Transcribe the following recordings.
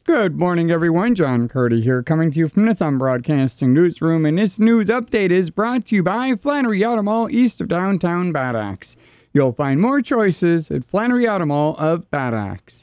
Good morning, everyone. John Curdy here, coming to you from the Thumb Broadcasting Newsroom, and this news update is brought to you by Flannery Auto Mall east of downtown Bad Axe. You'll find more choices at Flannery Auto Mall of Bad Axe.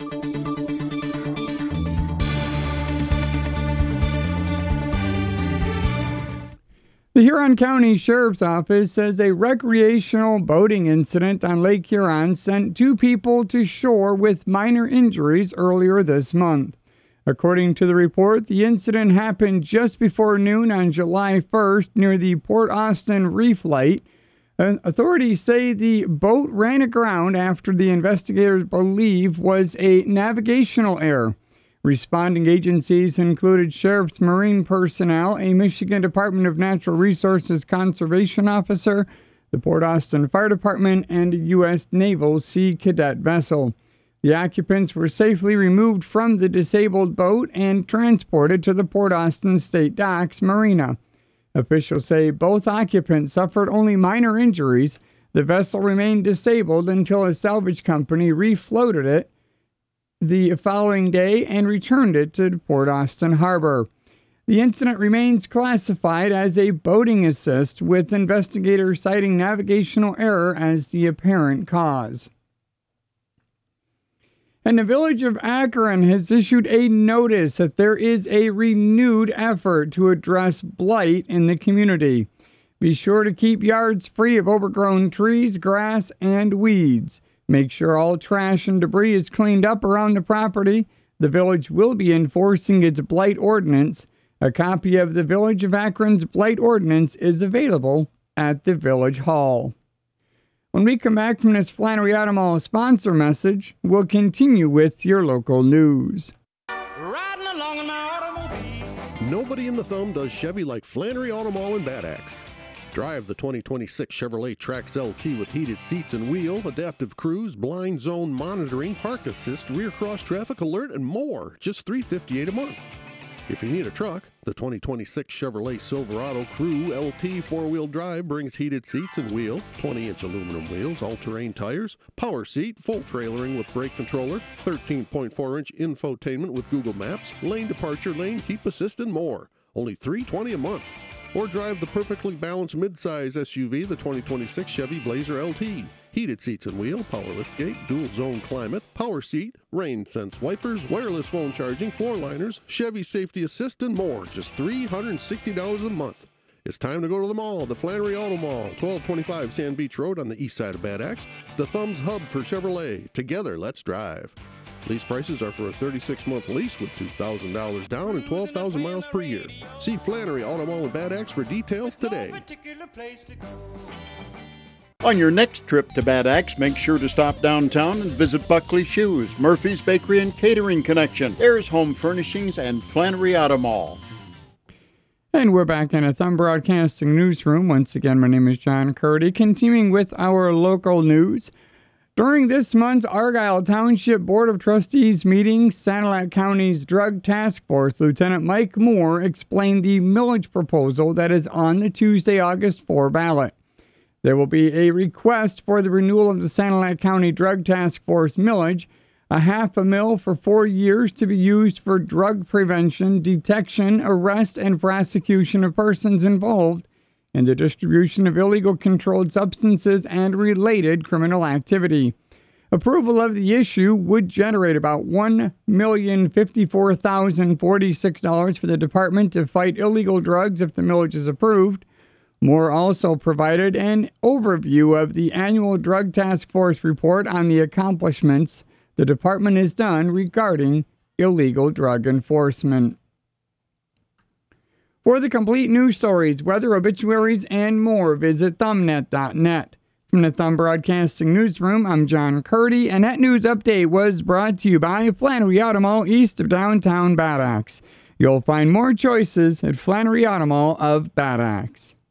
The Huron County Sheriff's Office says a recreational boating incident on Lake Huron sent 2 people to shore with minor injuries earlier this month. According to the report, the incident happened just before noon on July 1st near the Port Austin Reef Light. Authorities say the boat ran aground after the investigators believe was a navigational error. Responding agencies included Sheriff's Marine personnel, a Michigan Department of Natural Resources conservation officer, the Port Austin Fire Department, and a U.S. Naval Sea Cadet vessel. The occupants were safely removed from the disabled boat and transported to the Port Austin State Docks Marina. Officials say both occupants suffered only minor injuries. The vessel remained disabled until a salvage company refloated it the following day and returned it to Port Austin Harbor. The incident remains classified as a boating assist, with investigators citing navigational error as the apparent cause. And the village of Akron has issued a notice that there is a renewed effort to address blight in the community. Be sure to keep yards free of overgrown trees, grass, and weeds. Make sure all trash and debris is cleaned up around the property. The village will be enforcing its blight ordinance. A copy of the Village of Akron's blight ordinance is available at the Village Hall. When we come back from this Flannery Auto Mall sponsor message, we'll continue with your local news. Riding along in my automobile. Nobody in the Thumb does Chevy like Flannery Auto Mall in Bad Axe. Drive the 2026 Chevrolet Trax LT with heated seats and wheel, adaptive cruise, blind zone monitoring, park assist, rear cross traffic alert, and more. Just $358 a month. If you need a truck, the 2026 Chevrolet Silverado Crew LT 4-wheel drive brings heated seats and wheel, 20-inch aluminum wheels, all-terrain tires, power seat, full trailering with brake controller, 13.4-inch infotainment with Google Maps, lane departure, lane keep assist, and more. Only $320 a month. Or drive the perfectly balanced midsize SUV, the 2026 Chevy Blazer LT. Heated seats and wheel, power liftgate, dual zone climate, power seat, rain sense wipers, wireless phone charging, floor liners, Chevy safety assist, and more. Just $360 a month. It's time to go to the mall, the Flannery Auto Mall, 1225 Sand Beach Road on the east side of Bad Axe, the Thumb's hub for Chevrolet. Together, let's drive. Lease prices are for a 36-month lease with $2,000 down and 12,000 miles per year. See Flannery Auto Mall in Bad Axe for details today. On your next trip to Bad Axe, make sure to stop downtown and visit Buckley Shoes, Murphy's Bakery and Catering Connection, Ayers Home Furnishings, and Flannery Auto Mall. And we're back in a Thumb Broadcasting newsroom. Once again, my name is John Curdy. Continuing with our local news. During this month's Argyle Township Board of Trustees meeting, Sanilac County's Drug Task Force Lieutenant Mike Moore explained the millage proposal that is on the Tuesday, August 4 ballot. There will be a request for the renewal of the Sanilac County Drug Task Force millage, a $0.50 for 4 years to be used for drug prevention, detection, arrest, and prosecution of persons involved in the distribution of illegal controlled substances and related criminal activity. Approval of the issue would generate about $1,054,046 for the department to fight illegal drugs if the millage is approved. Moore also provided an overview of the annual Drug Task Force report on the accomplishments the department has done regarding illegal drug enforcement. For the complete news stories, weather, obituaries, and more, visit thumbnet.net. From the Thumb Broadcasting Newsroom, I'm John Curdy, and that news update was brought to you by Flannery Auto Mall east of downtown Bad Axe. You'll find more choices at Flannery Auto Mall of Bad Axe.